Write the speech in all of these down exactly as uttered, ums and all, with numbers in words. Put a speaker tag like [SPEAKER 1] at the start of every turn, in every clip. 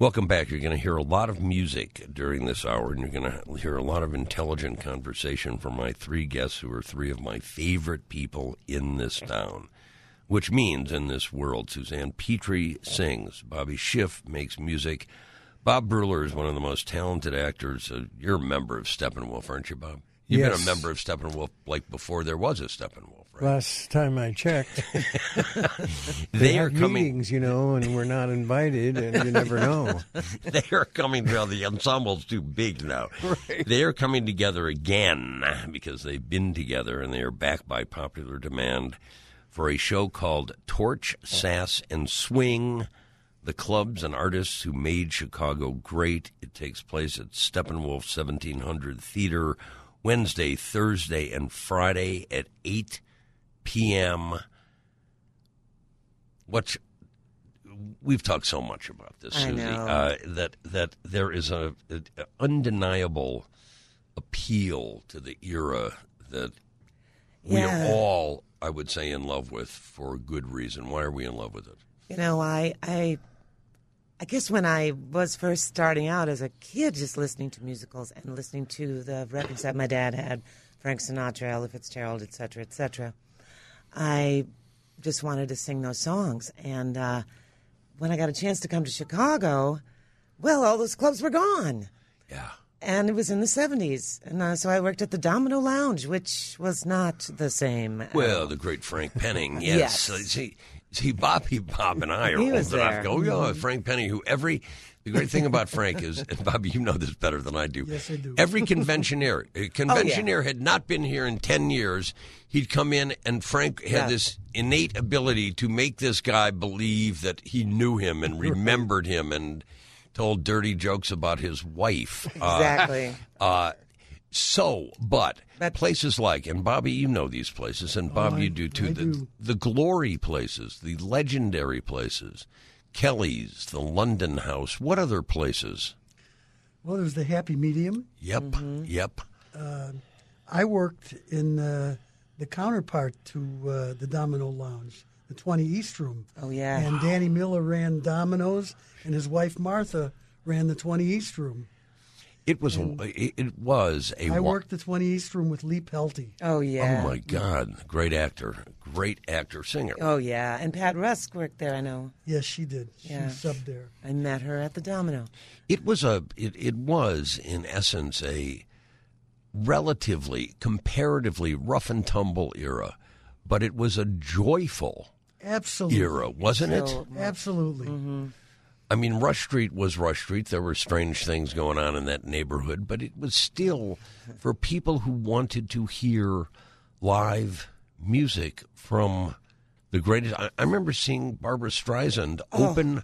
[SPEAKER 1] Welcome back. You're going to hear a lot of music during this hour, and you're going to hear a lot of intelligent conversation from my three guests who are three of my favorite people in this town, which means in this world. Suzanne Petrie sings. Bobby Schiff makes music. Bob Bruller is one of the most talented actors. Uh, you're a member of Steppenwolf, aren't you, Bob? You've
[SPEAKER 2] yes.
[SPEAKER 1] been a member of Steppenwolf like before there was a Steppenwolf, right?
[SPEAKER 2] Last time I checked.
[SPEAKER 1] they,
[SPEAKER 2] they
[SPEAKER 1] are
[SPEAKER 2] have
[SPEAKER 1] coming,
[SPEAKER 2] meetings, you know, and we're not invited, and you never know.
[SPEAKER 1] They are coming together. The ensemble's too big now.
[SPEAKER 2] Right.
[SPEAKER 1] They are coming together again because they've been together, and they are back by popular demand for a show called Torch, Sass, and Swing, the clubs and artists who made Chicago great. It takes place at Steppenwolf seventeen hundred Theater, Wednesday, Thursday, and Friday at eight p.m. What's we've talked so much about this,
[SPEAKER 3] I
[SPEAKER 1] Susie,
[SPEAKER 3] know.
[SPEAKER 1] Uh, that that there is a, a undeniable appeal to the era that we
[SPEAKER 3] Yeah.
[SPEAKER 1] are all, I would say, in love with for a good reason. Why are we in love with it?
[SPEAKER 3] You know, I, I, I guess when I was first starting out as a kid, just listening to musicals and listening to the records that my dad had, Frank Sinatra, Ella Fitzgerald, et cetera, et cetera, I just wanted to sing those songs. And uh, when I got a chance to come to Chicago, well, all those clubs were gone.
[SPEAKER 1] Yeah.
[SPEAKER 3] And it was in the seventies. And uh, so I worked at the Domino Lounge, which was not the same.
[SPEAKER 1] Well, the great Frank Penning, yes.
[SPEAKER 3] Yes.
[SPEAKER 1] Uh, See, see, Bobby, Bob, and I are
[SPEAKER 3] He
[SPEAKER 1] old
[SPEAKER 3] was
[SPEAKER 1] enough.
[SPEAKER 3] there.
[SPEAKER 1] Go, yeah, Frank Penning, who every the great thing about Frank is, and Bobby, you know this better than I do.
[SPEAKER 2] Yes, I do.
[SPEAKER 1] Every conventioneer, a conventioneer
[SPEAKER 3] Oh, yeah.
[SPEAKER 1] had not been here in ten years. He'd come in, and Frank had
[SPEAKER 3] Yeah.
[SPEAKER 1] this innate ability to make this guy believe that he knew him and remembered him, and told dirty jokes about his wife.
[SPEAKER 3] Exactly.
[SPEAKER 1] Uh, uh, so, but,
[SPEAKER 3] But-
[SPEAKER 1] places like, and Bobby, you know these places, and Bob,
[SPEAKER 2] Oh, I-
[SPEAKER 1] you do too,
[SPEAKER 2] I
[SPEAKER 1] the,
[SPEAKER 2] do.
[SPEAKER 1] the glory places, the legendary places, Kelly's, the London House. What other places?
[SPEAKER 2] Well, there's the Happy Medium.
[SPEAKER 1] Yep,
[SPEAKER 3] Mm-hmm.
[SPEAKER 1] yep.
[SPEAKER 2] I worked in uh, the counterpart to uh, the Domino Lounge, the twenty East Room.
[SPEAKER 3] Oh, yeah.
[SPEAKER 2] And Danny Miller ran Domino's, and his wife Martha ran the twenty East Room.
[SPEAKER 1] It was, a, it, it was a
[SPEAKER 2] I
[SPEAKER 1] wa-
[SPEAKER 2] worked the twenty East Room with Lee Pelty.
[SPEAKER 3] Oh, yeah.
[SPEAKER 1] Oh, my God. Great actor. Great actor, singer.
[SPEAKER 3] Oh, yeah. And Pat Rusk worked there, I know.
[SPEAKER 2] Yes, she did. She
[SPEAKER 3] Yeah.
[SPEAKER 2] subbed there.
[SPEAKER 3] I met her at the Domino.
[SPEAKER 1] It was a. It, it was in essence a relatively, comparatively rough and tumble era, but it was a joyful
[SPEAKER 2] Absolutely.
[SPEAKER 1] era, wasn't it?
[SPEAKER 3] So-
[SPEAKER 2] Absolutely.
[SPEAKER 1] I mean, Rush Street was Rush Street. There were strange things going on in that neighborhood, but it was still for people who wanted to hear live music from the greatest. I, I remember seeing Barbara Streisand open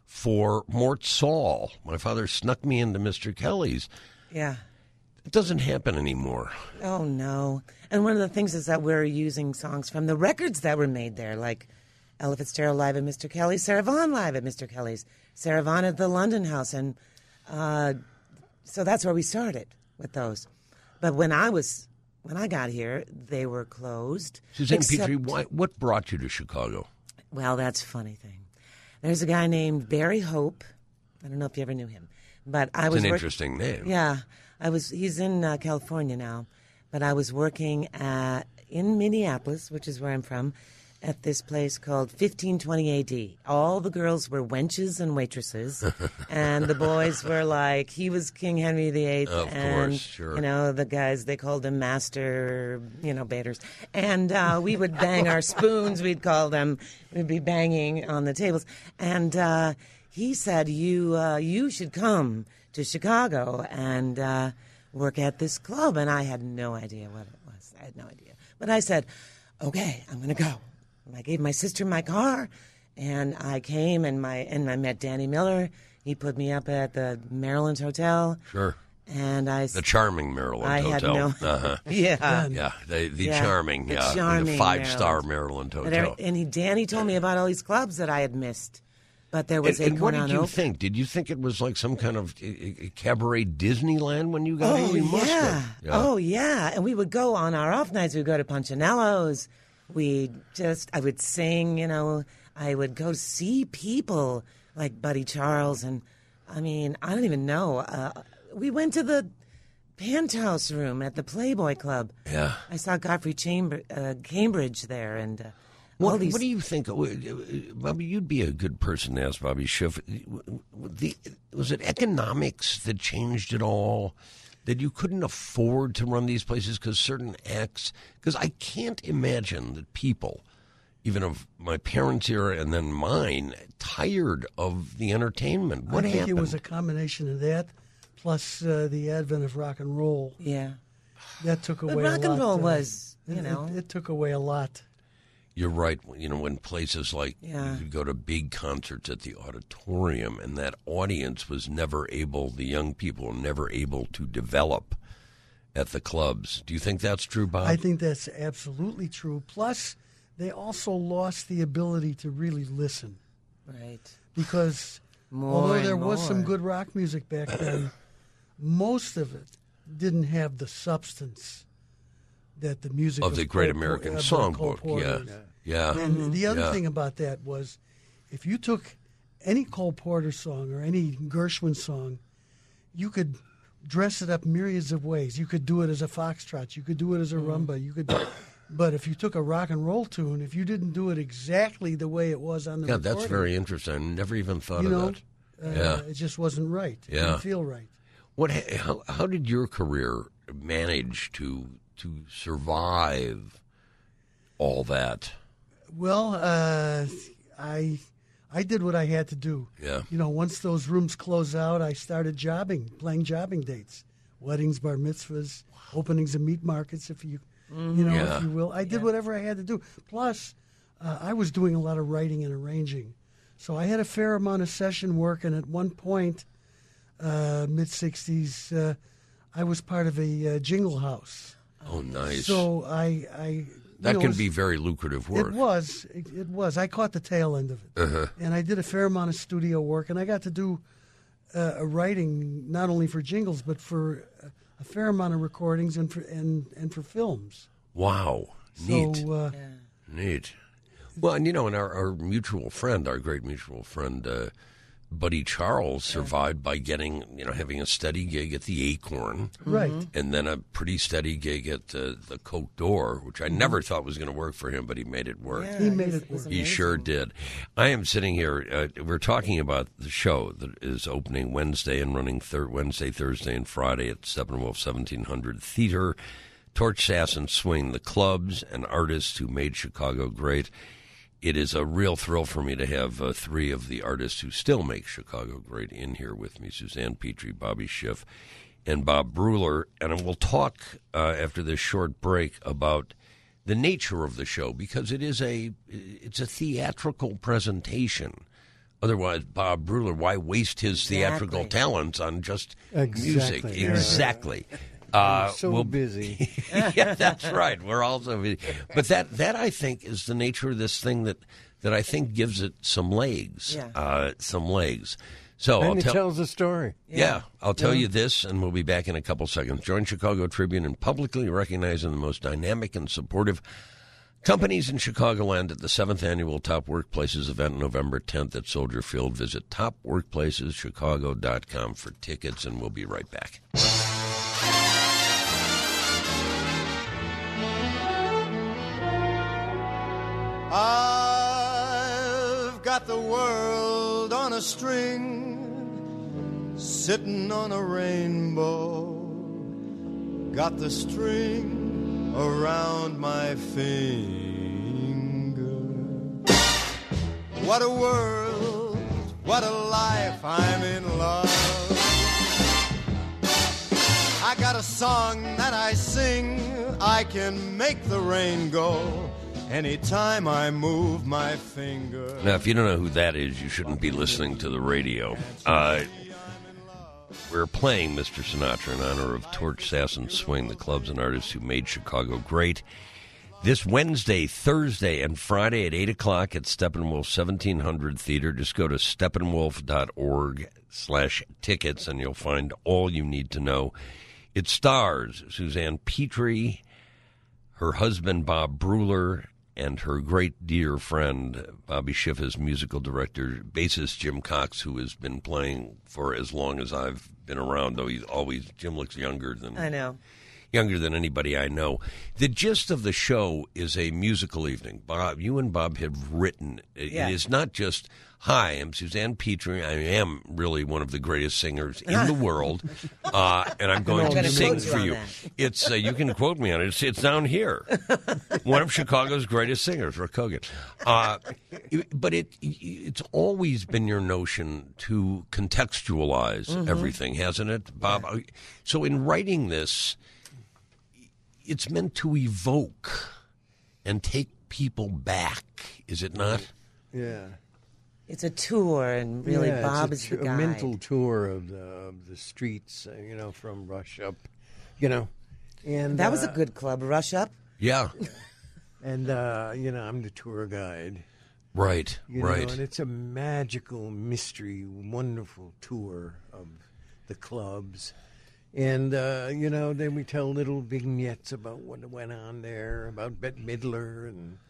[SPEAKER 1] for Mort Saul. My father snuck me into Mister Kelly's.
[SPEAKER 3] Yeah.
[SPEAKER 1] It doesn't happen anymore.
[SPEAKER 3] Oh, no. And one of the things is that we're using songs from the records that were made there, like Ella Fitzgerald live at Mister Kelly's, Sarah Vaughan live at Mister Kelly's, Sarah Vaughan at the London House. And uh, so that's where we started with those. But when I was, when I got here, they were closed.
[SPEAKER 1] Suzanne
[SPEAKER 3] except-
[SPEAKER 1] Petrie, why, what brought you to Chicago?
[SPEAKER 3] Well, that's a funny thing. There's a guy named Barry Hope. I don't know if you ever knew him. But I
[SPEAKER 1] It's
[SPEAKER 3] was
[SPEAKER 1] an
[SPEAKER 3] work-
[SPEAKER 1] interesting name.
[SPEAKER 3] Yeah, I was. He's in uh, California now, but I was working at in Minneapolis, which is where I'm from, at this place called fifteen twenty A D. All the girls were wenches and waitresses, and the boys were like he was King Henry the Eighth,
[SPEAKER 1] Of
[SPEAKER 3] and
[SPEAKER 1] course, sure.
[SPEAKER 3] you know the guys they called him master, you know, baiters, and uh, we would bang our spoons. We'd call them. We'd be banging on the tables, and uh, he said, "You uh, you should come to Chicago and uh, work at this club." And I had no idea what it was. I had no idea. But I said, okay, I'm going to go. And I gave my sister my car, and I came, and my and I met Danny Miller. He put me up at the Maryland Hotel.
[SPEAKER 1] Sure.
[SPEAKER 3] And I...
[SPEAKER 1] The charming Maryland
[SPEAKER 3] I had
[SPEAKER 1] Hotel.
[SPEAKER 3] no...
[SPEAKER 1] Uh-huh.
[SPEAKER 3] Yeah.
[SPEAKER 1] Yeah, the, the
[SPEAKER 3] Yeah,
[SPEAKER 1] charming,
[SPEAKER 3] the
[SPEAKER 1] yeah,
[SPEAKER 3] charming
[SPEAKER 1] the five-star
[SPEAKER 3] Maryland.
[SPEAKER 1] Maryland
[SPEAKER 3] But
[SPEAKER 1] Hotel.
[SPEAKER 3] every- and he, Danny told me about all these clubs that I had missed. But there was
[SPEAKER 1] And,
[SPEAKER 3] a
[SPEAKER 1] and what did you
[SPEAKER 3] Oak.
[SPEAKER 1] think? Did you think it was like some kind of uh, uh, cabaret Disneyland when you got
[SPEAKER 3] Oh,
[SPEAKER 1] here? You must
[SPEAKER 3] yeah.
[SPEAKER 1] have. Yeah.
[SPEAKER 3] Oh, yeah. And we would go on our off nights. We'd go to Punchinello's. We just, I would sing, you know. I would go see people like Buddy Charles and I mean, I don't even know. Uh, we went to the penthouse room at the Playboy Club.
[SPEAKER 1] Yeah.
[SPEAKER 3] I saw Godfrey Chamber, uh, Cambridge there, and uh,
[SPEAKER 1] What,
[SPEAKER 3] all these.
[SPEAKER 1] what do you think? Bobby, you'd be a good person to ask Bobby Schiff. The, was it economics that changed it all? That you couldn't afford to run these places because certain acts? Because I can't imagine that people, even of my parents' era and then mine, tired of the entertainment. What
[SPEAKER 2] I think
[SPEAKER 1] happened?
[SPEAKER 2] it was a combination of that, plus uh, the advent of rock and roll.
[SPEAKER 3] Yeah.
[SPEAKER 2] That took away
[SPEAKER 3] But rock
[SPEAKER 2] a lot.
[SPEAKER 3] and roll
[SPEAKER 2] uh,
[SPEAKER 3] was, you
[SPEAKER 2] it,
[SPEAKER 3] know.
[SPEAKER 2] It, it took away a lot.
[SPEAKER 1] You're right. You know, when places like
[SPEAKER 3] Yeah.
[SPEAKER 1] you could go to big concerts at the auditorium, and that audience was never able, the young people were never able to develop at the clubs. Do you think that's true, Bob?
[SPEAKER 2] I think that's absolutely true. Plus, they also lost the ability to really listen.
[SPEAKER 3] Right.
[SPEAKER 2] Because
[SPEAKER 3] More
[SPEAKER 2] although
[SPEAKER 3] and
[SPEAKER 2] there was some
[SPEAKER 3] more.
[SPEAKER 2] good rock music back then, most of it didn't have the substance that the music
[SPEAKER 1] of the Great
[SPEAKER 2] Cole
[SPEAKER 1] American
[SPEAKER 2] Por- uh,
[SPEAKER 1] Songbook,
[SPEAKER 2] Cole Porter
[SPEAKER 1] yeah.
[SPEAKER 2] is.
[SPEAKER 1] Yeah.
[SPEAKER 2] And the other
[SPEAKER 1] Yeah.
[SPEAKER 2] thing about that was, if you took any Cole Porter song or any Gershwin song, you could dress it up myriads of ways. You could do it as a foxtrot. You could do it as a rumba. You could, but if you took a rock and roll tune, if you didn't do it exactly the way it was on the
[SPEAKER 1] Yeah,
[SPEAKER 2] recording,
[SPEAKER 1] that's very interesting. I never even thought
[SPEAKER 2] you
[SPEAKER 1] of
[SPEAKER 2] know,
[SPEAKER 1] that.
[SPEAKER 2] uh,
[SPEAKER 1] Yeah.
[SPEAKER 2] it just wasn't right. It
[SPEAKER 1] Yeah.
[SPEAKER 2] didn't feel right.
[SPEAKER 1] What? How, how did your career manage to to survive all that?
[SPEAKER 2] Well, uh, I I did what I had to do.
[SPEAKER 1] Yeah.
[SPEAKER 2] You know, once those rooms closed out, I started jobbing, playing jobbing dates, weddings, bar mitzvahs, openings of meat markets, if you, you know,
[SPEAKER 1] Yeah.
[SPEAKER 2] if you will. I did whatever I had to do. Plus, uh, I was doing a lot of writing and arranging, so I had a fair amount of session work. And at one point, uh, mid sixties, uh, I was part of a uh, jingle house.
[SPEAKER 1] Oh, nice.
[SPEAKER 2] So I, I you
[SPEAKER 1] that
[SPEAKER 2] know,
[SPEAKER 1] can
[SPEAKER 2] was-
[SPEAKER 1] be very lucrative work.
[SPEAKER 2] It was. It, it was. I caught the tail end of it.
[SPEAKER 1] Uh-huh.
[SPEAKER 2] And I did a fair amount of studio work, and I got to do uh, a writing not only for jingles, but for a, a fair amount of recordings and for, and, and for films.
[SPEAKER 1] Wow. Neat.
[SPEAKER 2] So, uh,
[SPEAKER 1] Neat. Well, and you know, and our, our mutual friend, our great mutual friend, uh, Buddy Charles, survived by getting, you know, having a steady gig at the Acorn.
[SPEAKER 2] right.
[SPEAKER 1] And then a pretty steady gig at uh, the Cote d'Or, which I never thought was going to work for him, but he made it work.
[SPEAKER 3] Yeah,
[SPEAKER 2] He made
[SPEAKER 3] he's-
[SPEAKER 2] it
[SPEAKER 3] he's
[SPEAKER 2] work.
[SPEAKER 1] He
[SPEAKER 3] amazing.
[SPEAKER 1] sure did. I am sitting here. Uh, we're talking about the show that is opening Wednesday and running thir- Wednesday, Thursday, and Friday at Steppenwolf seventeen hundred Theater. Torch, Sass, and Swing, the clubs and artists who made Chicago great. It is a real thrill for me to have uh, three of the artists who still make Chicago great in here with me, Suzanne Petrie, Bobby Schiff, and Bob Bruler. And we'll talk uh, after this short break about the nature of the show, because it is a it's a theatrical presentation. Otherwise, Bob Bruler, why waste his theatrical
[SPEAKER 3] Exactly.
[SPEAKER 1] talents on just
[SPEAKER 4] Exactly.
[SPEAKER 1] music?
[SPEAKER 4] Yeah.
[SPEAKER 1] Exactly. Uh,
[SPEAKER 4] so
[SPEAKER 1] we'll-
[SPEAKER 4] busy.
[SPEAKER 1] yeah, that's right. We're also, but that that I think is the nature of this thing that that I think gives it some legs,
[SPEAKER 3] Yeah.
[SPEAKER 1] uh, some legs. So I'll
[SPEAKER 4] And it
[SPEAKER 1] tell.
[SPEAKER 4] tells a story.
[SPEAKER 1] Yeah, I'll tell you this, and we'll be back in a couple seconds. Join Chicago Tribune in publicly recognizing the most dynamic and supportive companies in Chicagoland at the seventh Annual Top Workplaces event November tenth at Soldier Field. Visit top workplaces chicago dot com for tickets, and we'll be right back.
[SPEAKER 5] I've got the world on a string, sitting on a rainbow. Got the string around my finger. What a world, what a life, I'm in love. I got a song that I sing, I can make the rain go anytime I move my finger.
[SPEAKER 1] Now, if you don't know who that is, you shouldn't be listening to the radio. Uh, we're playing Mister Sinatra in honor of Torch, Sass, and Swing, the clubs and artists who made Chicago great. This Wednesday, Thursday, and Friday at eight o'clock at Steppenwolf seventeen hundred Theater. Just go to steppenwolf.org slash tickets, and you'll find all you need to know. It stars Suzanne Petrie, her husband Bob Bruler, and her great dear friend, Bobby Schiff, musical director, bassist Jim Cox, who has been playing for as long as I've been around, though he's always, Jim looks younger than
[SPEAKER 3] I know.
[SPEAKER 1] Younger than anybody I know. The gist of the show is a musical evening. Bob, you and Bob have written. It,
[SPEAKER 3] Yeah.
[SPEAKER 1] it is not just, hi, I'm Suzanne Petrie. I am really one of the greatest singers in the world, uh, and I'm going
[SPEAKER 3] I'm
[SPEAKER 1] to
[SPEAKER 3] gonna
[SPEAKER 1] sing
[SPEAKER 3] quote you
[SPEAKER 1] for
[SPEAKER 3] on
[SPEAKER 1] you.
[SPEAKER 3] that.
[SPEAKER 1] It's uh, you can quote me on it. It's, it's down here. One of Chicago's greatest singers, Rick Hogan. Uh, but it it's always been your notion to contextualize
[SPEAKER 3] Mm-hmm.
[SPEAKER 1] everything, hasn't it, Bob? So in writing this, it's meant to evoke and take people back, is it not?
[SPEAKER 4] Yeah.
[SPEAKER 3] It's a tour, and really,
[SPEAKER 4] yeah,
[SPEAKER 3] Bob
[SPEAKER 4] it's
[SPEAKER 3] is
[SPEAKER 4] a,
[SPEAKER 3] the
[SPEAKER 4] a
[SPEAKER 3] guide.
[SPEAKER 4] mental tour of the of the streets, uh, you know, from Rush Up, you know, and
[SPEAKER 3] That was a
[SPEAKER 4] uh,
[SPEAKER 3] good club, Rush Up.
[SPEAKER 1] Yeah,
[SPEAKER 4] And uh, you know, I'm the tour guide,
[SPEAKER 1] right,
[SPEAKER 4] you
[SPEAKER 1] right.
[SPEAKER 4] know, and it's a magical, mystery, wonderful tour of the clubs. And, uh, you know, then we tell little vignettes about what went on there, about Bette Midler and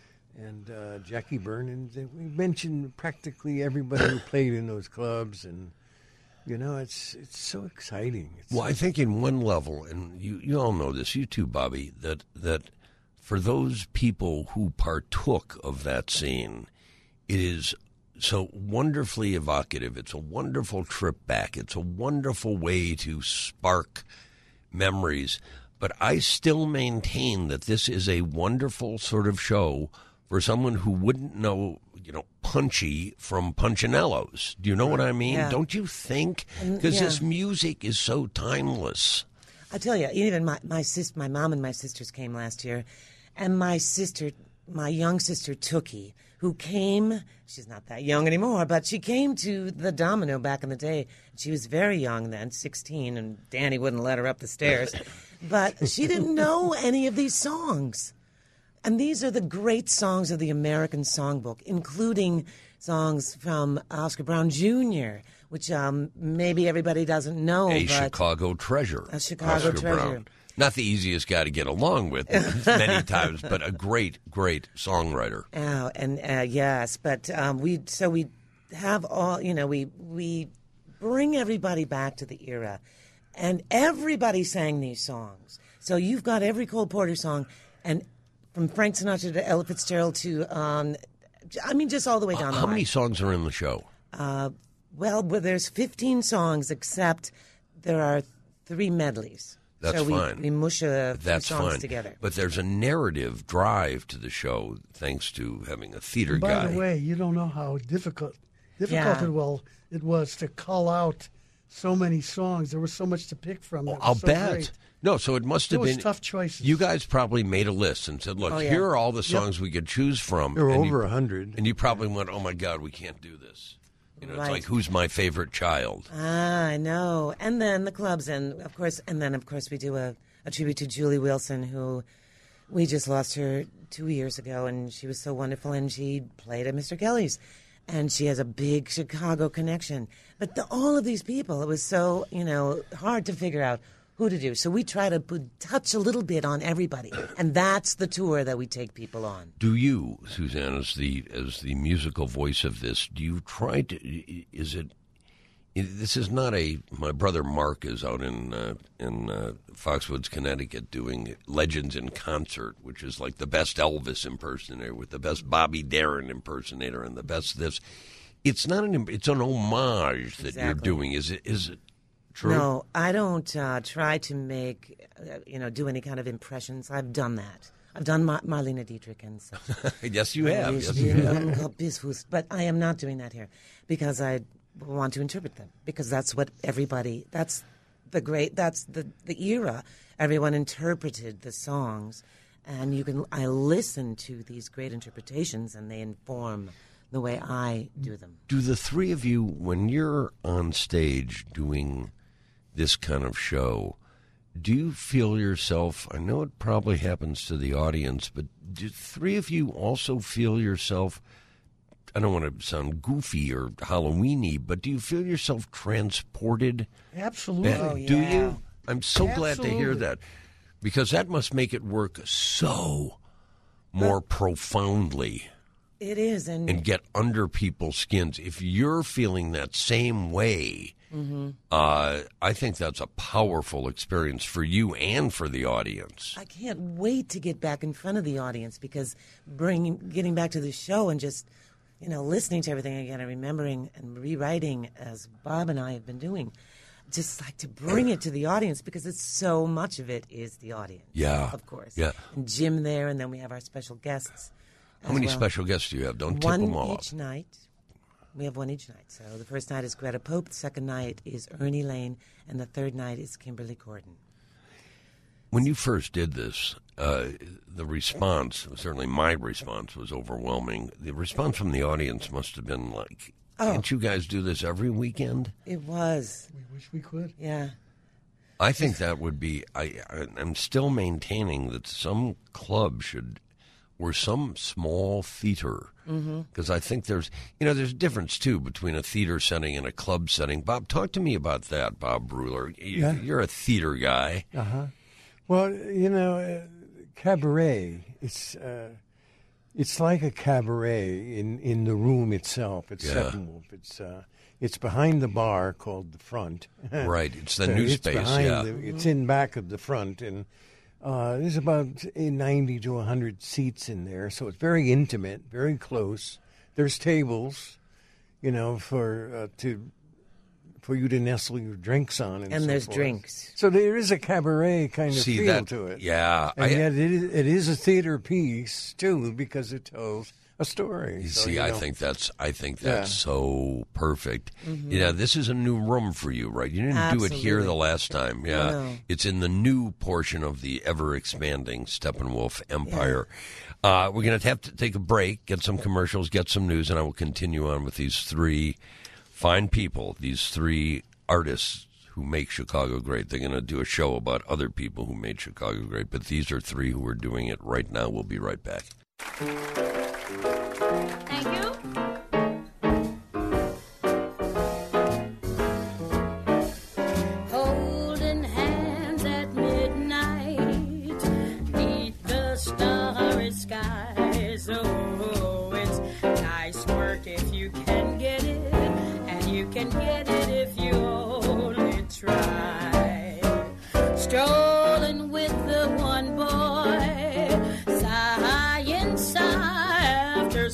[SPEAKER 4] and uh, Jackie Byrne. We mention practically everybody who played in those clubs. And, you know, it's it's so exciting. It's
[SPEAKER 1] Well,
[SPEAKER 4] so,
[SPEAKER 1] I think in one level, and you, you all know this, you too, Bobby, that that for those people who partook of that scene, it is so wonderfully evocative. It's a wonderful trip back. It's a wonderful way to spark memories. But I still maintain that this is a wonderful sort of show for someone who wouldn't know, you know, Punchy from Punchinello's. Do you know what I mean?
[SPEAKER 3] Yeah.
[SPEAKER 1] Don't you think?
[SPEAKER 3] And-
[SPEAKER 1] Because
[SPEAKER 3] yeah.
[SPEAKER 1] this music is so timeless.
[SPEAKER 3] I tell you, even my my sis, my mom and my sisters came last year, and my sister, my young sister Tookie, who came. She's not that young anymore, but she came to the Domino back in the day. She was very young then, sixteen, and Danny wouldn't let her up the stairs. But she didn't know any of these songs. And these are the great songs of the American Songbook, including songs from Oscar Brown Junior, which um, maybe everybody doesn't know.
[SPEAKER 1] A
[SPEAKER 3] but
[SPEAKER 1] Chicago treasure.
[SPEAKER 3] A Chicago
[SPEAKER 1] Oscar
[SPEAKER 3] treasure.
[SPEAKER 1] Brown. Not the easiest guy to get along with many times, but a great, great songwriter.
[SPEAKER 3] Oh, and uh, yes, but um, we so we have all you know we we bring everybody back to the era, and everybody sang these songs. So you've got every Cole Porter song, and from Frank Sinatra to Ella Fitzgerald to um, I mean just all the way down the
[SPEAKER 1] How
[SPEAKER 3] line.
[SPEAKER 1] many songs are in the show?
[SPEAKER 3] Uh, well, well, there's fifteen songs, except there are three medleys.
[SPEAKER 1] That's
[SPEAKER 3] so we,
[SPEAKER 1] fine.
[SPEAKER 3] we mush a few
[SPEAKER 1] That's
[SPEAKER 3] songs
[SPEAKER 1] fine.
[SPEAKER 3] together.
[SPEAKER 1] But there's a narrative drive to the show thanks to having a theater
[SPEAKER 2] By
[SPEAKER 1] guy.
[SPEAKER 2] the way, you don't know how difficult difficult
[SPEAKER 3] Yeah.
[SPEAKER 2] it well it was to cull out so many songs. There was so much to pick from. that was
[SPEAKER 1] I'll
[SPEAKER 2] so
[SPEAKER 1] bet.
[SPEAKER 2] great.
[SPEAKER 1] No, so it must
[SPEAKER 2] It
[SPEAKER 1] have
[SPEAKER 2] was
[SPEAKER 1] been
[SPEAKER 2] tough choices.
[SPEAKER 1] You guys probably made a list and said, "Look,
[SPEAKER 3] Oh, yeah.
[SPEAKER 1] here are all the songs we could choose from."
[SPEAKER 4] there were
[SPEAKER 1] and
[SPEAKER 4] over
[SPEAKER 1] you,
[SPEAKER 4] a hundred.
[SPEAKER 1] And you probably went, "Oh my God, we can't do this." You know,
[SPEAKER 3] Right.
[SPEAKER 1] it's like, who's my favorite child?
[SPEAKER 3] Ah, I know. And then the clubs, and of course, and then of course we do a, a tribute to Julie Wilson, who we just lost her two years ago, and she was so wonderful, and she played at Mister Kelly's, and she has a big Chicago connection. But the, all of these people, it was so you know hard to figure out who to do. So we try to put, touch a little bit on everybody, and that's the tour that we take people on.
[SPEAKER 1] Do you, Suzanne, as the as the musical voice of this, do you try to? Is it? This is not a. My brother Mark is out in uh, in uh, Foxwoods, Connecticut, doing Legends in Concert, which is like the best Elvis impersonator with the best Bobby Darin impersonator and the best this. It's not an. It's an homage that you're
[SPEAKER 3] Exactly.
[SPEAKER 1] doing. Is it? Is it true?
[SPEAKER 3] No, I don't uh, try to make, uh, you know, do any kind of impressions. I've done that. I've done Mar- Marlene Dietrich and stuff.
[SPEAKER 1] Yes, you have.
[SPEAKER 3] Yes,
[SPEAKER 1] Yes, you have.
[SPEAKER 3] called Bisfuß. But I am not doing that here because I want to interpret them, because that's what everybody, that's the great, that's the, the era. Everyone interpreted the songs, and you can, I listen to these great interpretations, and they inform the way I do them.
[SPEAKER 1] Do the three of you, when you're on stage doing this kind of show, do you feel yourself, I know it probably happens to the audience, but do three of you also feel yourself, I don't want to sound goofy or Halloweeny, but do you feel yourself transported?
[SPEAKER 2] Absolutely.
[SPEAKER 3] Oh,
[SPEAKER 1] Do
[SPEAKER 3] yeah.
[SPEAKER 1] you? I'm so glad to hear
[SPEAKER 2] Absolutely.
[SPEAKER 1] that, because that must make it work so more profoundly
[SPEAKER 3] It is, and,
[SPEAKER 1] and get under people's skins. If you're feeling that same way,
[SPEAKER 3] mm-hmm.
[SPEAKER 1] uh, I think that's a powerful experience for you and for the audience.
[SPEAKER 3] I can't wait to get back in front of the audience because bringing, getting back to the show and just, you know, listening to everything again and remembering and rewriting as Bob and I have been doing, just like to bring it to the audience because it's so much of it is the audience.
[SPEAKER 1] Yeah.
[SPEAKER 3] Of course.
[SPEAKER 1] Yeah.
[SPEAKER 3] And Jim there, and then we have our special guests.
[SPEAKER 1] How many
[SPEAKER 3] well.
[SPEAKER 1] special guests do you have? Don't tip
[SPEAKER 3] One
[SPEAKER 1] them all
[SPEAKER 3] each
[SPEAKER 1] up.
[SPEAKER 3] night. We have one each night. So the first night is Greta Pope, the second night is Ernie Lane, and the third night is Kimberly Corden.
[SPEAKER 1] When you first did this, uh, the response, certainly my response, was overwhelming. The response from the audience must have been like,
[SPEAKER 3] Oh.
[SPEAKER 1] can't you guys do this every weekend?
[SPEAKER 3] It was,
[SPEAKER 2] We wish we could.
[SPEAKER 3] yeah.
[SPEAKER 1] I think that would be, I, I, I'm still maintaining that some club should, or some small theater, because I think there's, you know, there's a difference, too, between a theater setting and a club setting. Bob, talk to me about that, Bob Bruler. You,
[SPEAKER 4] Yeah.
[SPEAKER 1] You're a theater guy.
[SPEAKER 4] Uh-huh. Well, you know, uh, cabaret, it's uh, it's like a cabaret in, in the room itself at
[SPEAKER 1] Yeah.
[SPEAKER 4] Steppenwolf. It's uh, it's behind the bar called the front.
[SPEAKER 1] Right, it's the
[SPEAKER 4] So
[SPEAKER 1] new
[SPEAKER 4] it's
[SPEAKER 1] space,
[SPEAKER 4] behind
[SPEAKER 1] yeah.
[SPEAKER 4] the- it's in back of the front, and uh, there's about ninety to one hundred seats in there, so it's very intimate, very close. There's tables, you know, for uh, to for you to nestle your drinks on, and,
[SPEAKER 3] And
[SPEAKER 4] so
[SPEAKER 3] there's
[SPEAKER 4] forth.
[SPEAKER 3] drinks.
[SPEAKER 4] So there is a cabaret kind of
[SPEAKER 1] See
[SPEAKER 4] feel
[SPEAKER 1] that?
[SPEAKER 4] to it.
[SPEAKER 1] Yeah.
[SPEAKER 4] And
[SPEAKER 1] I-
[SPEAKER 4] yet it is, it is a theater piece too, because it tells a story.
[SPEAKER 1] You
[SPEAKER 4] So,
[SPEAKER 1] see,
[SPEAKER 4] you
[SPEAKER 1] I
[SPEAKER 4] know,
[SPEAKER 1] think that's I think
[SPEAKER 4] Yeah.
[SPEAKER 1] that's so perfect.
[SPEAKER 3] Mm-hmm.
[SPEAKER 1] You know, this is a new room for you, right? You didn't do it here
[SPEAKER 3] Absolutely.
[SPEAKER 1] the last time. Yeah,
[SPEAKER 3] No.
[SPEAKER 1] it's in the new portion of the ever expanding Steppenwolf empire. Uh, we're going to have to take a break, get some commercials, get some news, and I will continue on with these three fine people, these three artists who make Chicago great. They're going to do a show about other people who made Chicago great, but these are three who are doing it right now. We'll be right back.
[SPEAKER 6] Thank you. Holding hands at midnight, beneath the starry skies. Oh, it's nice work if you can get it, and you can get it if you only try. Strolling with the one boy, sighing sigh after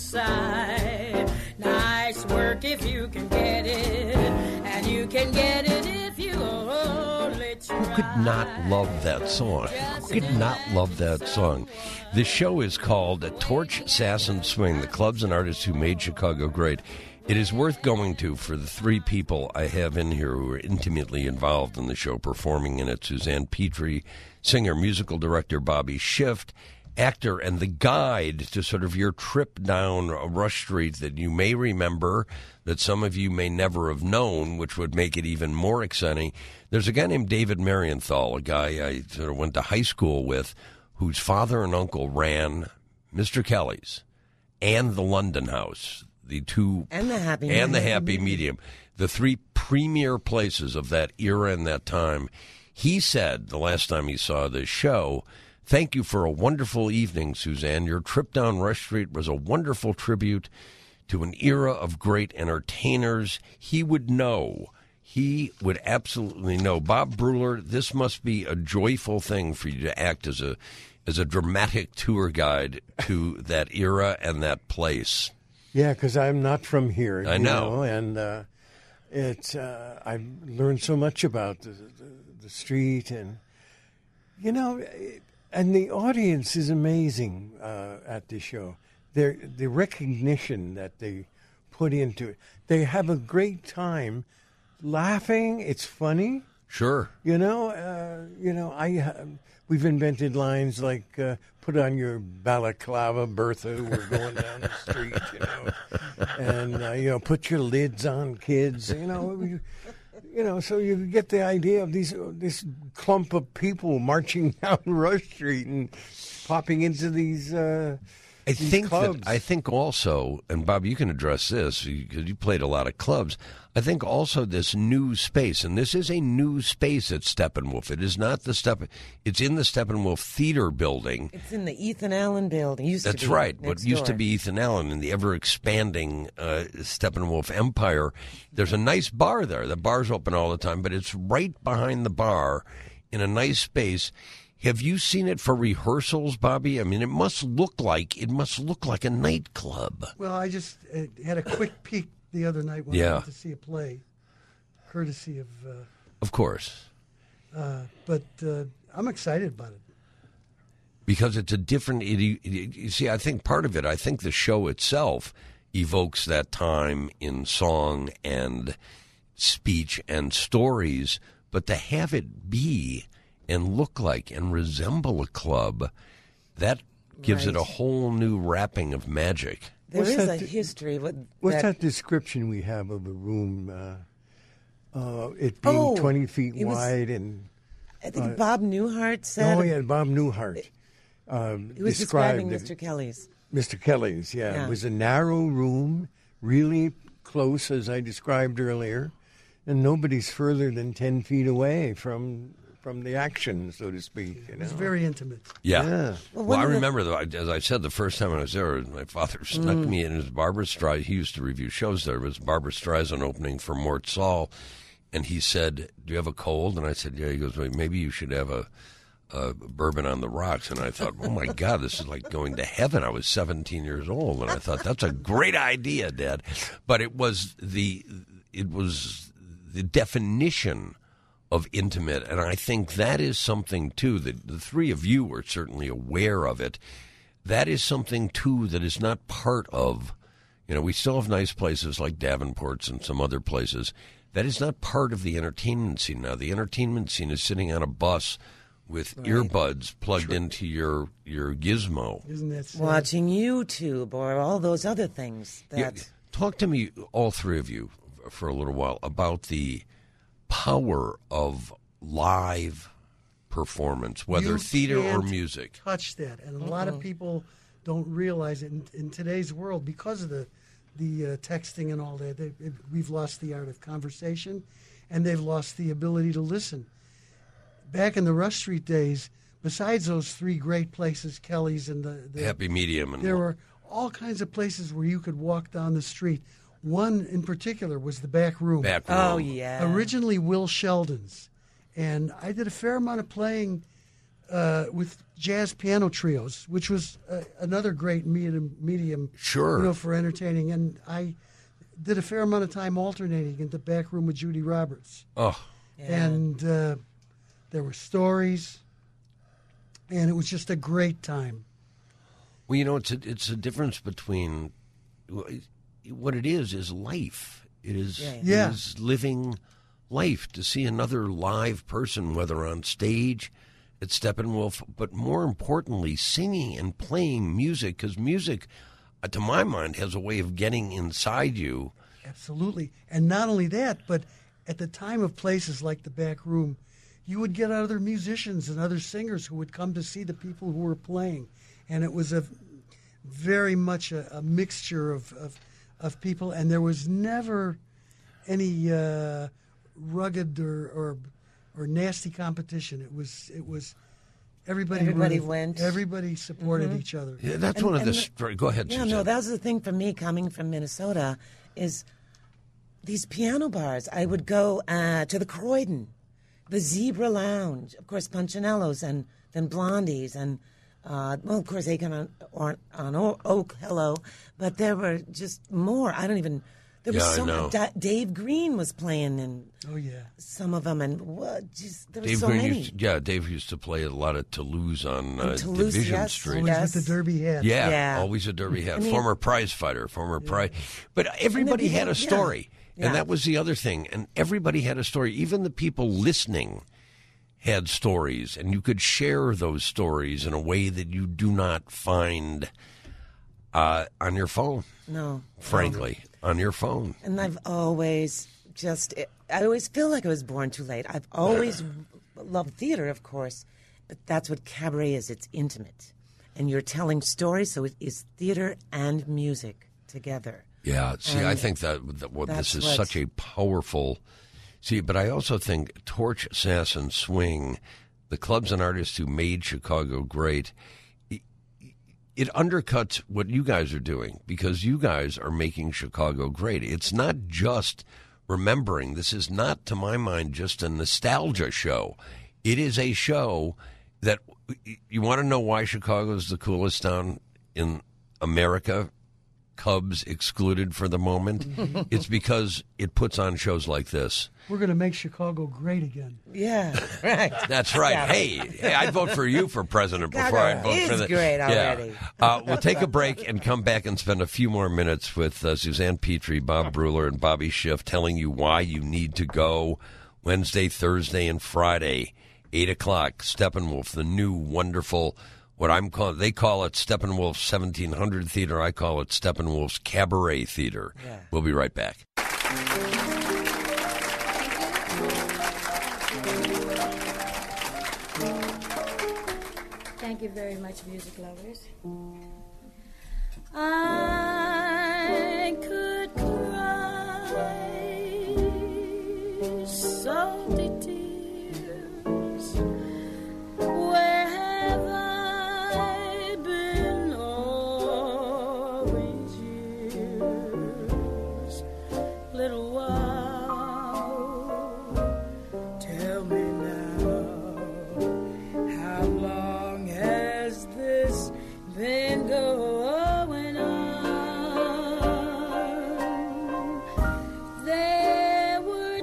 [SPEAKER 6] sigh. Nice work if you can get it, and you can get it if you only try.
[SPEAKER 1] Who could not love that song? Who could not love that song? The show is called Torch, Sass, and Swing, the clubs and artists who made Chicago great. It is worth going to for the three people I have in here who are intimately involved in the show, performing in it. Suzanne Petrie, singer, musical director Bobby Schiff, actor, and the guide to sort of your trip down Rush Street that you may remember, that some of you may never have known, which would make it even more exciting. There's a guy named David Marienthal, a guy I sort of went to high school with, whose father and uncle ran Mister Kelly's and the London House, the two
[SPEAKER 3] And the Happy
[SPEAKER 1] and the
[SPEAKER 3] Medium.
[SPEAKER 1] Happy Medium, the three premier places of that era and that time. He said the last time he saw this show, "Thank you for a wonderful evening, Suzanne. Your trip down Rush Street was a wonderful tribute to an era of great entertainers." He would know. He would absolutely know. Bob Bruler, this must be a joyful thing for you to act as a as a dramatic tour guide to that era and that place.
[SPEAKER 4] Yeah, because I'm not from here.
[SPEAKER 1] I
[SPEAKER 4] you
[SPEAKER 1] know.
[SPEAKER 4] and uh, it's uh, I've learned so much about the, the, the street, and you know, it, and the audience is amazing uh, at this show. Their the recognition that they put into it. They have a great time laughing. It's funny.
[SPEAKER 1] Sure.
[SPEAKER 4] You know, uh, you know, I uh, we've invented lines like uh, "Put on your balaclava, Bertha. We're going down the street." You know, and uh, you know, "Put your lids on, kids." You know, you, you know, so you get the idea of these this clump of people marching down Rush Street and popping into these. Uh,
[SPEAKER 1] I
[SPEAKER 4] these
[SPEAKER 1] think
[SPEAKER 4] clubs.
[SPEAKER 1] that I think also, and Bob, you can address this because you played a lot of clubs. I think also this new space, and this is a new space at Steppenwolf. It is not the Step. It's in the Steppenwolf Theater building.
[SPEAKER 3] It's in the Ethan Allen building. Used
[SPEAKER 1] That's
[SPEAKER 3] to be
[SPEAKER 1] right.
[SPEAKER 3] next
[SPEAKER 1] What used to
[SPEAKER 3] door.
[SPEAKER 1] be Ethan Allen in the ever expanding uh, Steppenwolf empire. There's a nice bar there. The bar's open all the time, but it's right behind the bar in a nice space. Have you seen it for rehearsals, Bobby? I mean, it must look like it must look like a nightclub.
[SPEAKER 2] Well, I just uh, had a quick peek the other night when
[SPEAKER 1] Yeah.
[SPEAKER 2] I went to see a play, courtesy of. Uh,
[SPEAKER 1] Of course.
[SPEAKER 2] uh, but uh, I'm excited about it.
[SPEAKER 1] Because it's a different. It, it, you see, I think part of it. I think the show itself evokes that time in song and speech and stories, but to have it be and look like and resemble a club, that gives it a
[SPEAKER 3] Right.
[SPEAKER 1] whole new wrapping of magic.
[SPEAKER 3] There
[SPEAKER 4] What's
[SPEAKER 3] is
[SPEAKER 4] that
[SPEAKER 3] a
[SPEAKER 4] di-
[SPEAKER 3] history with
[SPEAKER 4] What's that,
[SPEAKER 3] that.
[SPEAKER 4] description we have of a room? Uh, uh, it being
[SPEAKER 3] Oh,
[SPEAKER 4] twenty feet
[SPEAKER 3] it was-
[SPEAKER 4] wide and
[SPEAKER 3] I think Bob Newhart said.
[SPEAKER 4] uh, oh yeah, Bob Newhart um,
[SPEAKER 3] He was
[SPEAKER 4] described
[SPEAKER 3] describing
[SPEAKER 4] it.
[SPEAKER 3] Mister Kelly's.
[SPEAKER 4] Mister Kelly's, yeah.
[SPEAKER 3] Yeah.
[SPEAKER 4] It was a narrow room, really close, as I described earlier, and nobody's further than ten feet away from from the action, so to speak. You know?
[SPEAKER 2] It's very intimate.
[SPEAKER 1] Yeah.
[SPEAKER 4] Yeah.
[SPEAKER 3] Well,
[SPEAKER 1] Well,
[SPEAKER 3] one
[SPEAKER 1] I
[SPEAKER 3] of the-
[SPEAKER 1] remember, though, as I said, the first time I was there, my father snuck
[SPEAKER 3] Mm.
[SPEAKER 1] me in his Barbara Streisand. He used to review shows there. It was Barbara Streisand opening for Mort Saul. And he said, "Do you have a cold?" And I said, "Yeah." He goes, "Well, maybe you should have a, a bourbon on the rocks." And I thought, "Oh my God, this is like going to heaven." I was seventeen years old, and I thought that's a great idea, Dad. But it was the it was the definition of intimate, and I think that is something too that the three of you are certainly aware of it. That is something too that is not part of. You know, we still have nice places like Davenport's and some other places. That is not part of the entertainment scene now. The entertainment scene is sitting on a bus with earbuds plugged into your your gizmo.
[SPEAKER 2] Isn't that sad?
[SPEAKER 3] Watching YouTube or all those other things. That
[SPEAKER 1] Yeah, talk to me, all three of you, for a little while about the power of live performance, whether
[SPEAKER 2] You
[SPEAKER 1] theater or
[SPEAKER 2] can't
[SPEAKER 1] music.
[SPEAKER 2] touch that, and a lot of people don't realize it in, in today's world because of the the uh, texting and all that. They, it, we've lost the art of conversation, and they've lost the ability to listen. Back in the Rush Street days, besides those three great places, Kelly's and the, the
[SPEAKER 1] Happy medium and
[SPEAKER 2] there were all kinds of places where you could walk down the street. One in particular was the back room.
[SPEAKER 1] back room.
[SPEAKER 3] oh yeah.
[SPEAKER 2] Originally Will Sheldon's. And I did a fair amount of playing uh, with jazz piano trios, which was uh, another great medium, medium
[SPEAKER 1] Sure.
[SPEAKER 2] you know, for entertaining. And I did a fair amount of time alternating in the back room with Judy Roberts.
[SPEAKER 1] Oh,
[SPEAKER 2] And uh, there were stories, and it was just a great time.
[SPEAKER 1] well, you know, it's a, it's a difference between what it is is life. It is,
[SPEAKER 3] Yeah.
[SPEAKER 1] it
[SPEAKER 2] Yeah.
[SPEAKER 1] is living life to see another live person, whether on stage at Steppenwolf, but more importantly, singing and playing music, because music, uh, to my mind, has a way of getting inside you.
[SPEAKER 2] Absolutely. And not only that, but at the time of places like the back room, you would get other musicians and other singers who would come to see the people who were playing. And it was a very much a, a mixture of, of, of people, and there was never any uh, rugged or, or or nasty competition. It was it was everybody
[SPEAKER 3] Everybody
[SPEAKER 2] rooted-
[SPEAKER 3] went.
[SPEAKER 2] everybody supported each other.
[SPEAKER 1] Yeah, that's
[SPEAKER 3] And-
[SPEAKER 1] one of the.
[SPEAKER 3] and the-
[SPEAKER 1] str- Go ahead,
[SPEAKER 3] Yeah,
[SPEAKER 1] Suzanne.
[SPEAKER 3] no, that was the thing for me coming from Minnesota is these piano bars. I would go uh, to the Croydon, the Zebra Lounge, of course, Punchinello's, and then Blondie's, and uh, well, of course, Aiken on, on, on O- Oak, hello. But there were just more. I don't even. There was
[SPEAKER 1] Yeah, I
[SPEAKER 3] so
[SPEAKER 1] know.
[SPEAKER 3] much. Da- Dave Green was playing in
[SPEAKER 2] Oh yeah.
[SPEAKER 3] some of them, and what? Just there were
[SPEAKER 1] Dave
[SPEAKER 3] so
[SPEAKER 1] Green
[SPEAKER 3] many.
[SPEAKER 1] used, yeah, Dave used to play a lot of Toulouse on uh,
[SPEAKER 3] Toulouse,
[SPEAKER 1] Division
[SPEAKER 3] yes.
[SPEAKER 1] Street.
[SPEAKER 2] Always
[SPEAKER 3] Yes.
[SPEAKER 2] with the derby hat.
[SPEAKER 1] Yeah,
[SPEAKER 3] Yeah.
[SPEAKER 1] always a derby hat.
[SPEAKER 3] And he-
[SPEAKER 1] Former prize fighter, former prize. But everybody
[SPEAKER 3] people-
[SPEAKER 1] had a
[SPEAKER 3] yeah.
[SPEAKER 1] story.
[SPEAKER 3] Yeah.
[SPEAKER 1] And that was the other thing. And everybody had a story. Even the people listening had stories. And you could share those stories in a way that you do not find uh, on your phone,
[SPEAKER 3] No.
[SPEAKER 1] frankly, on your phone.
[SPEAKER 3] And I've always just, I always feel like I was born too late. I've always loved theater, of course, but that's what cabaret is. It's intimate. and you're telling stories, so it is theater and music together.
[SPEAKER 1] Yeah, see,
[SPEAKER 3] And
[SPEAKER 1] I think that, that well, this
[SPEAKER 3] that's
[SPEAKER 1] is
[SPEAKER 3] what-
[SPEAKER 1] such a powerful. See, but I also think Torch, Sass, and Swing, the clubs and artists who made Chicago great, it, it undercuts what you guys are doing because you guys are making Chicago great. It's not just remembering. This is not, to my mind, just a nostalgia show. It is a show that you want to know why Chicago is the coolest town in America. Cubs excluded for the moment. It's because it puts on shows like this.
[SPEAKER 2] We're going to make Chicago great again.
[SPEAKER 3] Yeah, right.
[SPEAKER 1] That's right.
[SPEAKER 3] Yeah.
[SPEAKER 1] Hey, hey, I'd vote for you for president before I'd vote
[SPEAKER 3] is
[SPEAKER 1] for the.
[SPEAKER 3] great
[SPEAKER 1] Yeah.
[SPEAKER 3] already.
[SPEAKER 1] Uh, we'll take a break and come back and spend a few more minutes with uh, Suzanne Petrie, Bob Bruler, and Bobby Schiff telling you why you need to go Wednesday, Thursday, and Friday, eight o'clock. Steppenwolf, the new wonderful. What I'm calling, they call it Steppenwolf seventeen hundred Theater. I call it Steppenwolf's Cabaret Theater.
[SPEAKER 3] Yeah.
[SPEAKER 1] We'll be right back.
[SPEAKER 6] Thank you very much, music lovers. I could cry salty tears. Where have I been all these years? Little while, tell me now, how long has this been going on? There were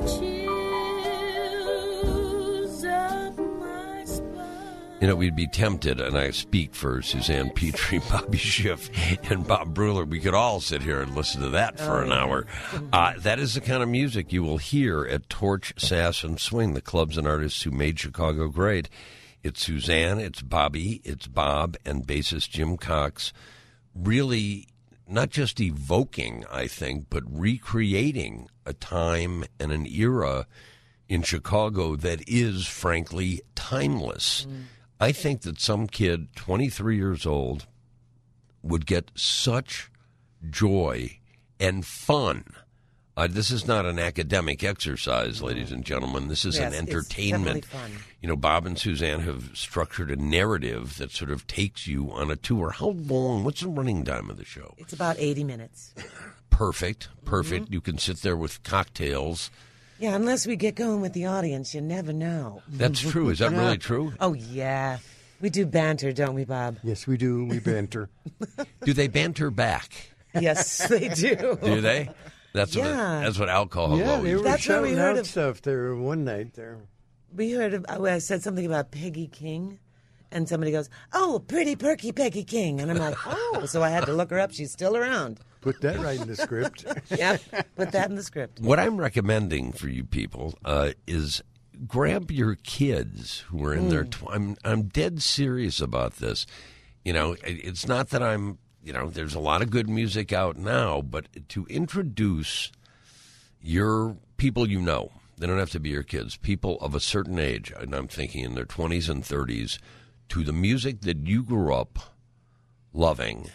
[SPEAKER 6] chills up my spine.
[SPEAKER 1] You know, we'd be tempted, and I speak for Suzanne Petrie, Bobby Schiff, and Bob Bruler. We could all sit here and listen to that for an hour. Uh, that is the kind of music you will hear at Torch, Sass, and Swing, the clubs and artists who made Chicago great. It's Suzanne, it's Bobby, it's Bob, and bassist Jim Cox, really not just evoking, I think, but recreating a time and an era in Chicago that is, frankly, timeless. I think that some kid, twenty-three years old, would get such joy and fun. Uh, this is not an academic exercise, ladies and gentlemen. This is
[SPEAKER 3] Yes,
[SPEAKER 1] an
[SPEAKER 3] it's
[SPEAKER 1] entertainment.
[SPEAKER 3] definitely fun.
[SPEAKER 1] You know, Bob and Suzanne have structured a narrative that sort of takes you on a tour. How long? What's the running time of the show?
[SPEAKER 3] It's about eighty minutes.
[SPEAKER 1] Perfect, perfect.
[SPEAKER 3] Mm-hmm.
[SPEAKER 1] You can sit there with cocktails.
[SPEAKER 3] Yeah, unless we get going with the audience, you never know.
[SPEAKER 1] That's true. Is that really true?
[SPEAKER 3] Oh, yeah. We do banter, don't we, Bob?
[SPEAKER 4] Yes, we do. We banter.
[SPEAKER 1] Do they banter back?
[SPEAKER 3] Yes, they do.
[SPEAKER 1] Do they? That's what
[SPEAKER 3] Yeah.
[SPEAKER 1] that's what alcohol
[SPEAKER 4] yeah,
[SPEAKER 1] always.
[SPEAKER 4] they were
[SPEAKER 3] That's where we
[SPEAKER 4] shouting
[SPEAKER 3] heard
[SPEAKER 4] out
[SPEAKER 3] of-
[SPEAKER 4] stuff there one night there.
[SPEAKER 3] We heard of, I said something about Peggy King, and somebody goes, "Oh, pretty perky Peggy King," and I'm like, "Oh," so I had to look her up. She's still around.
[SPEAKER 4] Put that right in the script.
[SPEAKER 3] Yeah, put that in the script.
[SPEAKER 1] What I'm recommending for you people uh, is grab your kids who are in their. Tw- I'm I'm dead serious about this. You know, it- it's not that I'm. You know, there's a lot of good music out now, but to introduce your people you know, they don't have to be your kids, people of a certain age, and I'm thinking in their twenties and thirties, to the music that you grew up loving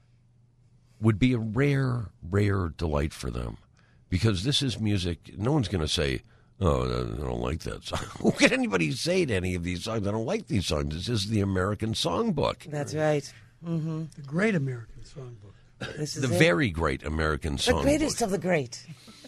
[SPEAKER 1] would be a rare, rare delight for them. Because this is music, no one's going to say, oh, I don't like that song. Who can anybody say to any of these songs, I don't like these songs? This is the American songbook.
[SPEAKER 3] That's right. Mm-hmm.
[SPEAKER 2] The great American songbook.
[SPEAKER 3] This is
[SPEAKER 1] The
[SPEAKER 3] it.
[SPEAKER 1] very great American
[SPEAKER 3] the
[SPEAKER 1] songbook.
[SPEAKER 3] greatest of the great.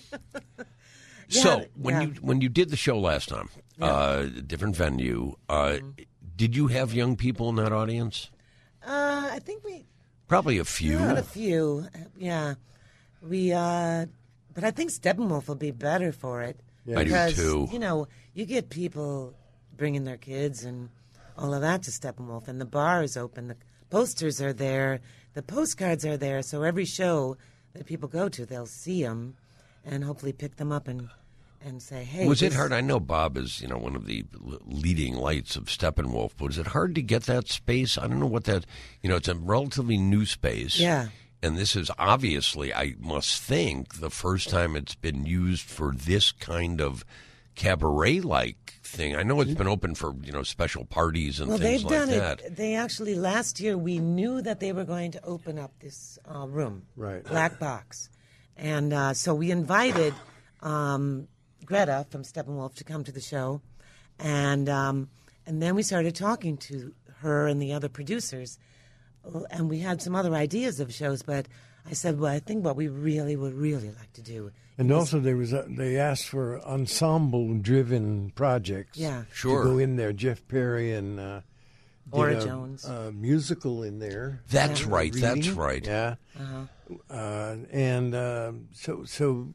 [SPEAKER 1] So
[SPEAKER 3] Yeah,
[SPEAKER 1] when
[SPEAKER 3] yeah.
[SPEAKER 1] you when you did the show last time, uh, different venue, uh, did you have young people in that audience?
[SPEAKER 3] Uh, I think we
[SPEAKER 1] Probably a few.
[SPEAKER 3] had a few. Yeah, we. Uh, but I think Steppenwolf will be better for it.
[SPEAKER 1] I do
[SPEAKER 3] because,
[SPEAKER 1] too.
[SPEAKER 3] You know, you get people bringing their kids and all of that to Steppenwolf, and the bar is open. The posters are there. The postcards are there. So every show that people go to, they'll see them and hopefully pick them up and and say, "Hey."
[SPEAKER 1] Was it
[SPEAKER 3] this-
[SPEAKER 1] hard? I know Bob is, you know, one of the l- leading lights of Steppenwolf, but was it hard to get that space? I don't know what that, you know, it's a relatively new space.
[SPEAKER 3] Yeah.
[SPEAKER 1] And this is obviously, I must think, the first time it's been used for this kind of cabaret-like thing. I know it's been open for, you know, special parties and
[SPEAKER 3] Well,
[SPEAKER 1] things
[SPEAKER 3] they've
[SPEAKER 1] like
[SPEAKER 3] done
[SPEAKER 1] that.
[SPEAKER 3] it. They actually, last year, we knew that they were going to open up this uh, room,
[SPEAKER 4] Right.
[SPEAKER 3] Black Box. And uh, so we invited um, Greta from Steppenwolf to come to the show. And um, and then we started talking to her and the other producers. And we had some other ideas of shows, but I said, well, I think what we really would really like to do.
[SPEAKER 4] And also, there was a, they asked for ensemble-driven projects.
[SPEAKER 3] Yeah.
[SPEAKER 1] Sure.
[SPEAKER 4] To go in there. Jeff Perry and uh, did
[SPEAKER 3] Ora
[SPEAKER 4] a,
[SPEAKER 3] Jones.
[SPEAKER 4] a musical in there.
[SPEAKER 1] That's
[SPEAKER 4] Uh,
[SPEAKER 1] right. That's
[SPEAKER 4] reading.
[SPEAKER 1] right.
[SPEAKER 4] Yeah.
[SPEAKER 3] Uh-huh.
[SPEAKER 4] Uh, and uh, so, so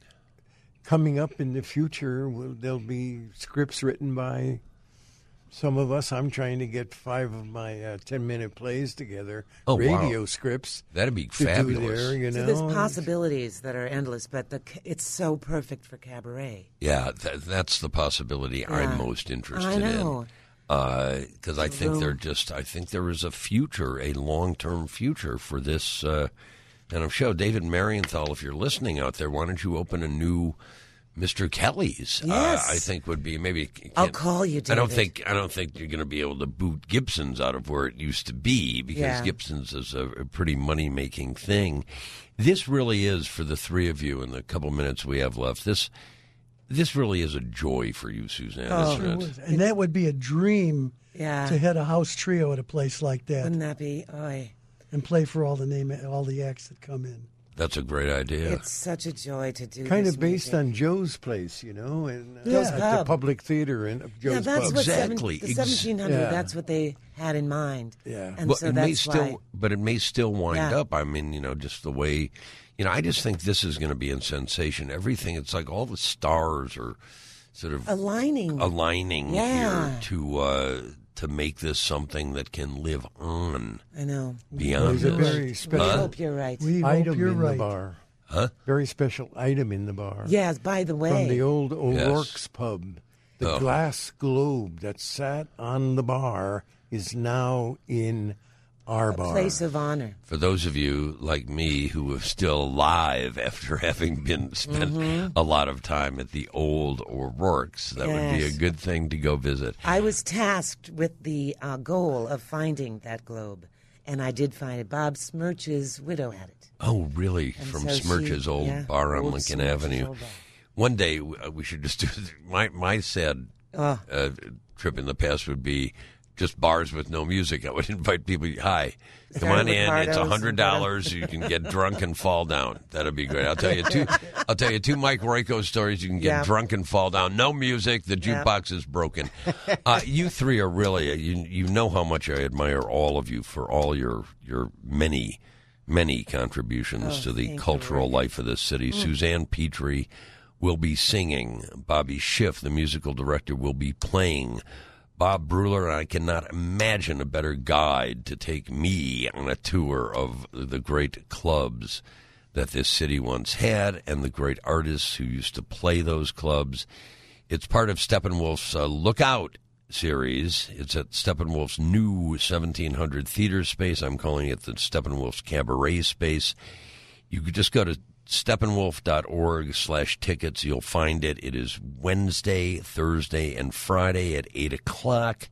[SPEAKER 4] coming up in the future, will, there'll be scripts written by some of us. I'm trying to get five of my uh, ten-minute plays together,
[SPEAKER 1] Oh, wow.
[SPEAKER 4] radio scripts.
[SPEAKER 1] That'd be
[SPEAKER 4] to do
[SPEAKER 1] fabulous.
[SPEAKER 4] there, you know.
[SPEAKER 3] So there's possibilities that are endless, but the, it's so perfect for cabaret.
[SPEAKER 1] Yeah, th- that's the possibility
[SPEAKER 3] Yeah.
[SPEAKER 1] I'm most interested
[SPEAKER 3] I know.
[SPEAKER 1] in. Because I think there just, I think there is a future, a long-term future for this uh, kind of show. David Marienthal, if you're listening out there, why don't you open a new Mister Kelly's?
[SPEAKER 3] Yes.
[SPEAKER 1] Uh, I think would be maybe.
[SPEAKER 3] I'll
[SPEAKER 1] can't-
[SPEAKER 3] call you,
[SPEAKER 1] I don't
[SPEAKER 3] David.
[SPEAKER 1] think I don't think you're going to be able to boot Gibson's out of where it used to be because
[SPEAKER 3] Yeah.
[SPEAKER 1] Gibson's is a, a pretty money-making thing. This really is for the three of you in the couple minutes we have left. This. This really is a joy for you, Suzanne,
[SPEAKER 3] Oh.
[SPEAKER 1] isn't it?
[SPEAKER 2] And that would be a dream
[SPEAKER 3] Yeah.
[SPEAKER 2] to head a house trio at a place like that
[SPEAKER 3] Wouldn't that be? Oy.
[SPEAKER 2] and play for all the name, all the acts that come in.
[SPEAKER 1] That's a great idea.
[SPEAKER 3] It's such a joy to do
[SPEAKER 4] Kind
[SPEAKER 3] this
[SPEAKER 4] of based
[SPEAKER 3] music.
[SPEAKER 4] on Joe's place, you know, and uh,
[SPEAKER 3] Joe's
[SPEAKER 4] at
[SPEAKER 3] Pub.
[SPEAKER 4] the Public Theater in Joe's
[SPEAKER 3] Yeah, that's
[SPEAKER 4] Pub.
[SPEAKER 3] what seven,
[SPEAKER 1] Exactly.
[SPEAKER 3] the
[SPEAKER 1] Ex-
[SPEAKER 3] seventeen hundred,
[SPEAKER 4] Yeah.
[SPEAKER 3] that's what they had in mind.
[SPEAKER 4] Yeah.
[SPEAKER 3] And
[SPEAKER 1] Well,
[SPEAKER 3] so
[SPEAKER 1] it may
[SPEAKER 3] that's
[SPEAKER 1] still,
[SPEAKER 3] why.
[SPEAKER 1] but it may still wind
[SPEAKER 3] Yeah.
[SPEAKER 1] up. I mean, you know, just the way, you know, I just think this is going to be in sensation. Everything, it's like all the stars are sort of
[SPEAKER 3] Aligning.
[SPEAKER 1] aligning
[SPEAKER 3] Yeah.
[SPEAKER 1] here to uh, to make this something that can live on
[SPEAKER 3] I know.
[SPEAKER 1] beyond
[SPEAKER 4] There's a
[SPEAKER 1] this.
[SPEAKER 4] very
[SPEAKER 3] We
[SPEAKER 4] special
[SPEAKER 3] hope you're right.
[SPEAKER 2] We hope
[SPEAKER 4] item
[SPEAKER 2] you're
[SPEAKER 4] in
[SPEAKER 2] right.
[SPEAKER 4] the bar.
[SPEAKER 1] Huh?
[SPEAKER 4] Very special item in the bar.
[SPEAKER 3] Yes, by the way.
[SPEAKER 4] From the old O'Rourke's
[SPEAKER 1] Yes.
[SPEAKER 4] Pub. The
[SPEAKER 1] Oh.
[SPEAKER 4] glass globe that sat on the bar is now in our
[SPEAKER 3] a
[SPEAKER 4] bar.
[SPEAKER 3] place of honor.
[SPEAKER 1] For those of you like me who are still alive after having been spent
[SPEAKER 3] Mm-hmm.
[SPEAKER 1] a lot of time at the old O'Rourke's, that would be a
[SPEAKER 3] Yes.
[SPEAKER 1] good thing to go visit.
[SPEAKER 3] I was tasked with the uh, goal of finding that globe, and I did find it. Bob Smirch's widow had it.
[SPEAKER 1] Oh, really?
[SPEAKER 3] And
[SPEAKER 1] From
[SPEAKER 3] so she-
[SPEAKER 1] Smirch's old
[SPEAKER 3] yeah,
[SPEAKER 1] bar on
[SPEAKER 3] old
[SPEAKER 1] Lincoln
[SPEAKER 3] Smirch's
[SPEAKER 1] Avenue.
[SPEAKER 3] old bar.
[SPEAKER 1] One day w- uh, we should just do my my sad
[SPEAKER 3] Oh.
[SPEAKER 1] uh, trip in the past would be just bars with no music. I would invite people. Hi, come
[SPEAKER 3] Start
[SPEAKER 1] on
[SPEAKER 3] with
[SPEAKER 1] in. It's a
[SPEAKER 3] Hardos
[SPEAKER 1] hundred
[SPEAKER 3] and
[SPEAKER 1] dollars. You can get drunk and fall down. That'd be great. I'll tell you two. I'll tell you two Mike Royko stories. You can get
[SPEAKER 3] Yeah.
[SPEAKER 1] drunk and fall down. No music. The
[SPEAKER 3] Yeah.
[SPEAKER 1] jukebox is broken. Uh, you three are really. You you know how much I admire all of you for all your your many. Many contributions
[SPEAKER 3] Oh,
[SPEAKER 1] to the
[SPEAKER 3] thank you,
[SPEAKER 1] cultural
[SPEAKER 3] Rick.
[SPEAKER 1] life of this city. Suzanne Petrie will be singing. Bobby Schiff, the musical director, will be playing. Bob Bruler, I cannot imagine a better guide to take me on a tour of the great clubs that this city once had and the great artists who used to play those clubs. It's part of Steppenwolf's uh, Lookout series. It's at Steppenwolf's new seventeen hundred theater space. I'm calling it the Steppenwolf's Cabaret space. You could just go to steppenwolf.org slash tickets. You'll find it. It is Wednesday, Thursday, and Friday at eight o'clock.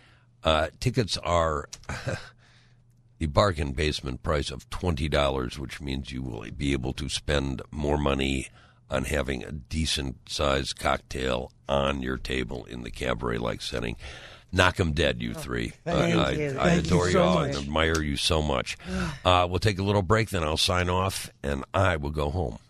[SPEAKER 1] Uh, tickets are the bargain basement price of twenty dollars, which means you will be able to spend more money on having a decent-sized cocktail on your table in the cabaret-like setting. Knock 'em dead, you three.
[SPEAKER 3] Thank
[SPEAKER 1] I,
[SPEAKER 3] you.
[SPEAKER 1] I
[SPEAKER 2] Thank you
[SPEAKER 1] adore you,
[SPEAKER 2] so
[SPEAKER 1] all
[SPEAKER 2] much.
[SPEAKER 1] and admire you so much. Uh, we'll take a little break, then I'll sign off, and I will go home.